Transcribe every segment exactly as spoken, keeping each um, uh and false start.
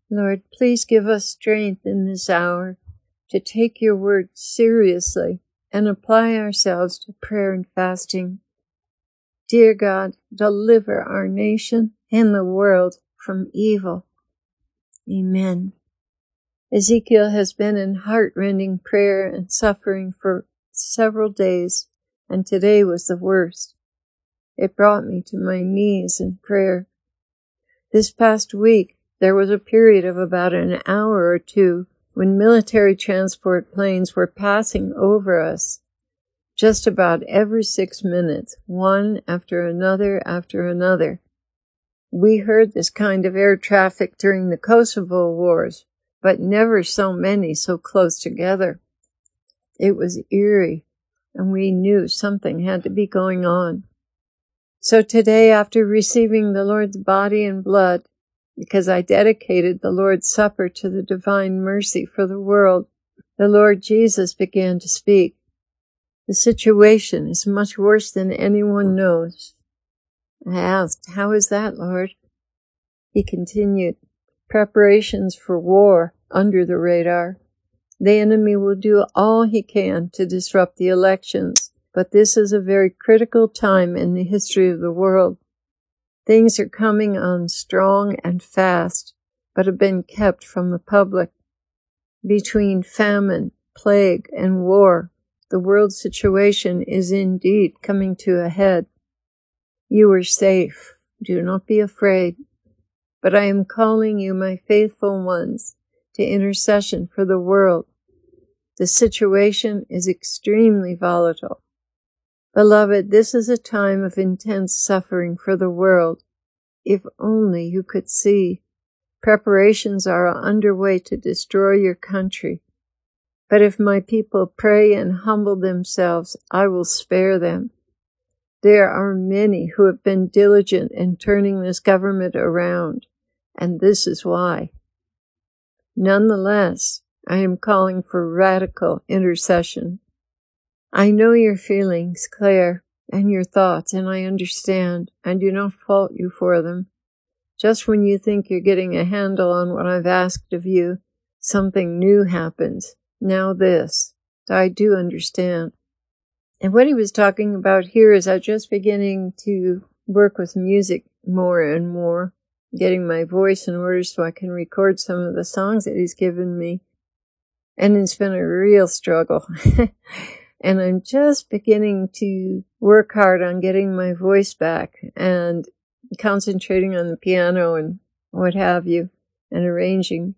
Lord, please give us strength in this hour to take your word seriously and apply ourselves to prayer and fasting. Dear God, deliver our nation and the world from evil. Amen. Ezekiel has been in heart-rending prayer and suffering for several days, and today was the worst. It brought me to my knees in prayer. This past week, there was a period of about an hour or two when military transport planes were passing over us. Just about every six minutes, one after another after another. We heard this kind of air traffic during the Kosovo wars, but never so many so close together. It was eerie, and we knew something had to be going on. So today, after receiving the Lord's body and blood, because I dedicated the Lord's Supper to the divine mercy for the world, the Lord Jesus began to speak. The situation is much worse than anyone knows. I asked, "How is that, Lord?" He continued, "Preparations for war under the radar. The enemy will do all he can to disrupt the elections, but this is a very critical time in the history of the world. Things are coming on strong and fast, but have been kept from the public. Between famine, plague, and war, the world situation is indeed coming to a head. You are safe. Do not be afraid. But I am calling you, my faithful ones, to intercession for the world. The situation is extremely volatile. Beloved, this is a time of intense suffering for the world. If only you could see. Preparations are underway to destroy your country. But if my people pray and humble themselves, I will spare them. There are many who have been diligent in turning this government around, and this is why. Nonetheless, I am calling for radical intercession. I know your feelings, Claire, and your thoughts, and I understand. I do not fault you for them. Just when you think you're getting a handle on what I've asked of you, something new happens. Now this. I do understand. And what he was talking about here is I'm just beginning to work with music more and more, getting my voice in order so I can record some of the songs that he's given me. And it's been a real struggle. And I'm just beginning to work hard on getting my voice back and concentrating on the piano and what have you, and arranging.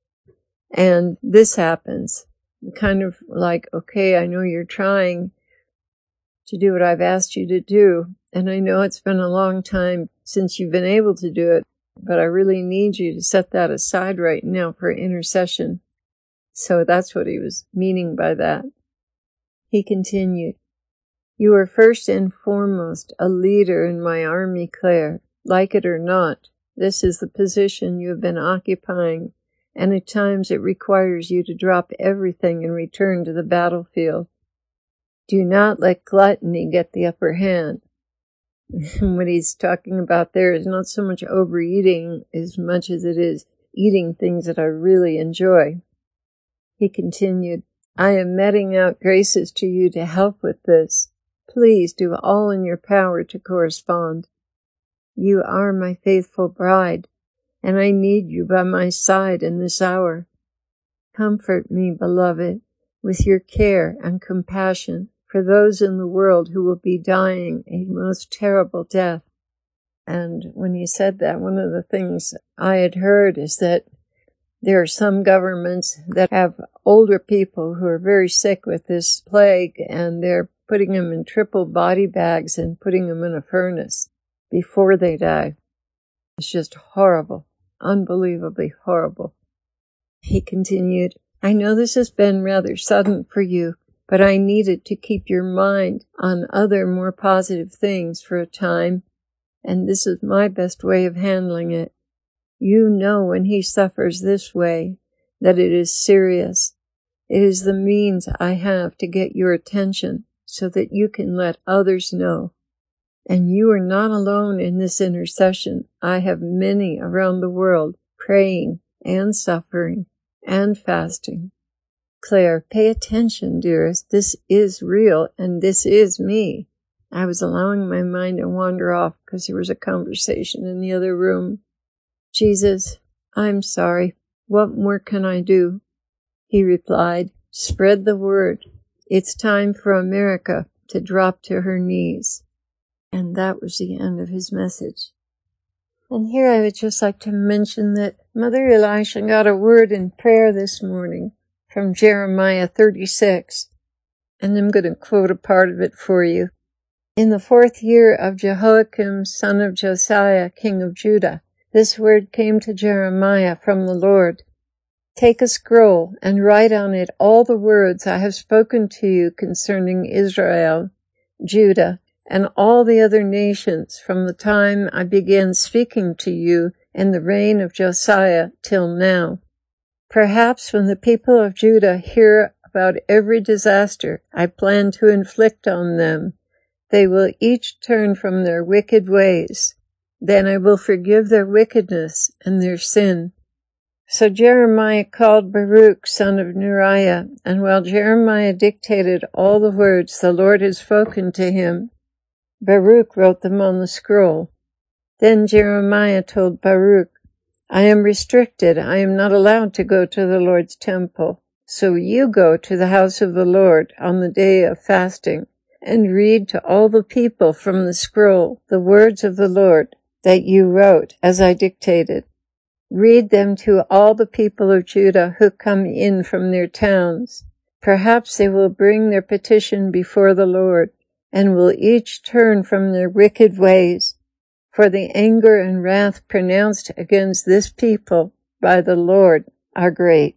And this happens. Kind of like, okay, I know you're trying to do what I've asked you to do, and I know it's been a long time since you've been able to do it, but I really need you to set that aside right now for intercession. So that's what he was meaning by that. He continued, "You are first and foremost a leader in my army, Claire. Like it or not, this is the position you have been occupying, and at times it requires you to drop everything and return to the battlefield. Do not let gluttony get the upper hand." What he's talking about there is not so much overeating as much as it is eating things that I really enjoy. He continued, "I am meting out graces to you to help with this. Please do all in your power to correspond. You are my faithful bride, and I need you by my side in this hour. Comfort me, beloved, with your care and compassion for those in the world who will be dying a most terrible death." And when he said that, one of the things I had heard is that there are some governments that have older people who are very sick with this plague, and they're putting them in triple body bags and putting them in a furnace before they die. It's just horrible, unbelievably horrible. He continued, "I know this has been rather sudden for you, but I needed to keep your mind on other more positive things for a time, and this is my best way of handling it. You know when he suffers this way that it is serious. It is the means I have to get your attention so that you can let others know. And you are not alone in this intercession. I have many around the world praying and suffering and fasting. Claire, pay attention, dearest. This is real, and this is me. I was allowing my mind to wander off because there was a conversation in the other room. Jesus, I'm sorry. What more can I do? He replied, spread the word. It's time for America to drop to her knees. And that was the end of his message. And here I would just like to mention that Mother Elisha got a word in prayer this morning from Jeremiah thirty-six. And I'm going to quote a part of it for you. In the fourth year of Jehoiakim, son of Josiah, king of Judah, this word came to Jeremiah from the Lord. Take a scroll and write on it all the words I have spoken to you concerning Israel, Judah, and all the other nations from the time I began speaking to you in the reign of Josiah till now. Perhaps when the people of Judah hear about every disaster I plan to inflict on them, they will each turn from their wicked ways. Then I will forgive their wickedness and their sin. So Jeremiah called Baruch, son of Neriah, and while Jeremiah dictated all the words the Lord had spoken to him, Baruch wrote them on the scroll. Then Jeremiah told Baruch, I am restricted. I am not allowed to go to the Lord's temple. So you go to the house of the Lord on the day of fasting and read to all the people from the scroll the words of the Lord that you wrote as I dictated. Read them to all the people of Judah who come in from their towns. Perhaps they will bring their petition before the Lord and will each turn from their wicked ways. For the anger and wrath pronounced against this people by the Lord are great.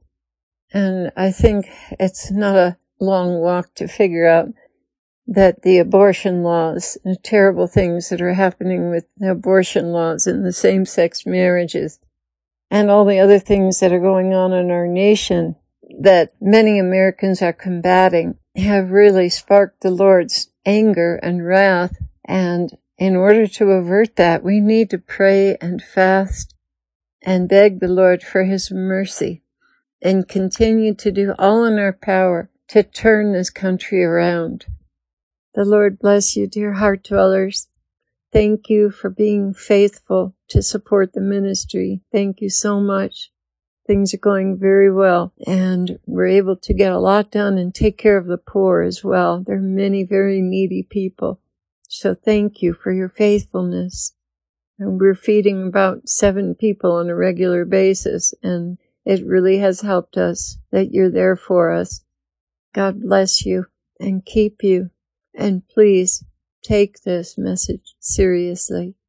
And I think it's not a long walk to figure out that the abortion laws, the terrible things that are happening with the abortion laws and the same-sex marriages, and all the other things that are going on in our nation that many Americans are combating, have really sparked the Lord's anger and wrath. And in order to avert that, we need to pray and fast and beg the Lord for his mercy and continue to do all in our power to turn this country around. The Lord bless you, dear heart dwellers. Thank you for being faithful to support the ministry. Thank you so much. Things are going very well, and we're able to get a lot done and take care of the poor as well. There are many very needy people. So thank you for your faithfulness. And we're feeding about seven people on a regular basis, and it really has helped us that you're there for us. God bless you and keep you. And please take this message seriously.